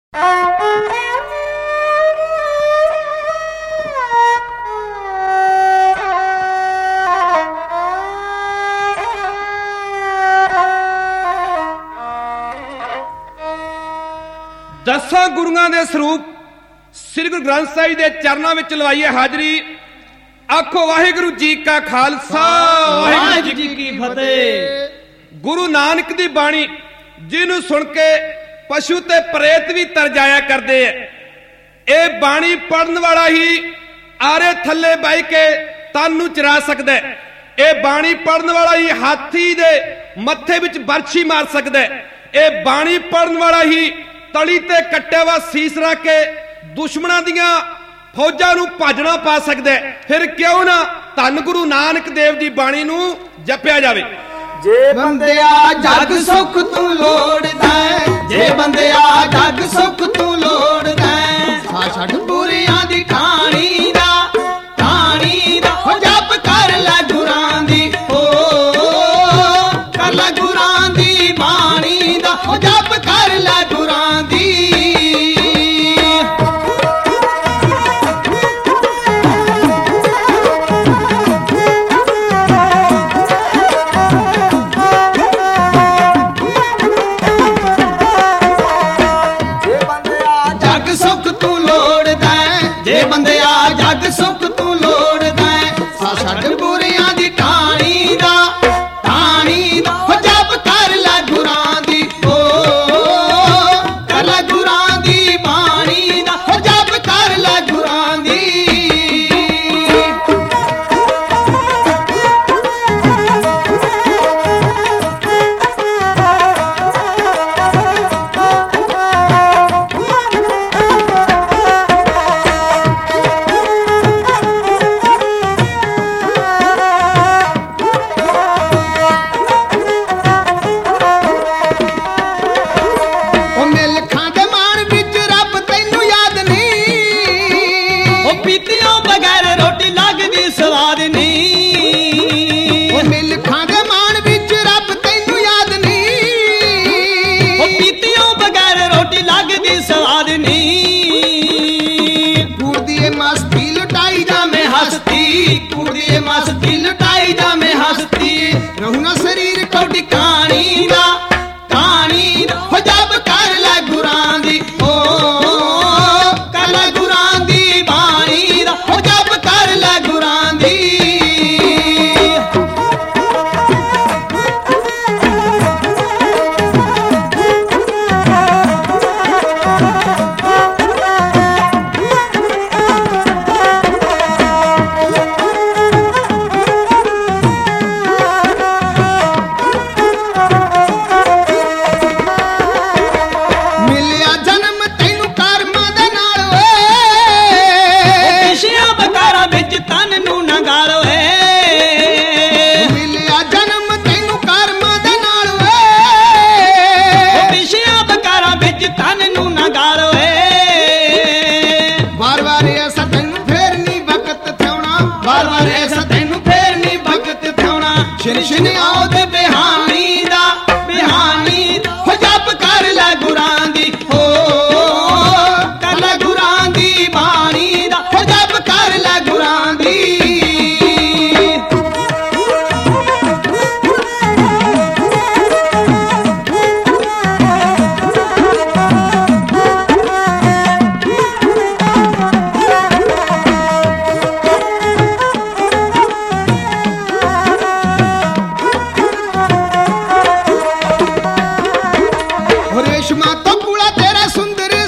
दसां गुरुआं दे स्वरूप श्री गुरु ग्रंथ साहिब दे चरनां विच लवाइए हाजरी। आखो वाहिगुरू जी का खालसा वाहिगुरू जी की फतेह। गुरु नानक दी बाणी जिन्हूं सुन के पशु ते प्रेत भी तर जाया करदे है। ये बाणी पढ़न वाला ही आरे थल्ले बह के तन नूं चरा सकदा है। ये बाणी पढ़न वाला ही हाथी दे मत्थे विच बरछी मार सकदा है। ये बाणी पढ़न वाला ही तली ते कट्टे वा सीस रख के दुश्मनां दियां फौजां नूं भजना पा सकदा है। फिर क्यों ना धन गुरु नानक देव दी बाणी नूं जपिया जावे। जे बंदिया जग सुख तू लोड़दा है, जे बंदिया जग सुख तू लोड़दा है, सा छड़ बुरियां दी ठाणी दा हो जप कर लै गुरां दी, ओ कर लै गुरां दी बाणी दा, हो जप कर लै गुरां दी। बंदिया जग सुख तू लोड़दा है, सा छड़ बुरियां दी ठाणी दा हो जप कर लै गुरां दी, ओ कर लै गुरां दी बाणी दा, हो जप कर लै गुरां दी। मस्ती लुटाई जा में हस्ती, रहू ना शरीर को टिकानी दा हो जप कर लै गुरां दी, ओ कर लै गुरां दी बाणी दा, हो जप कर लै गुरां दी। शिन आओ ते बिहानी दा हो जप कर लै गुरां दी, हो कर लै गुरां दी बाणी दा, हो जप कर लै गुरां दी। रेशमा तो कुड़ा तेरा सुंदर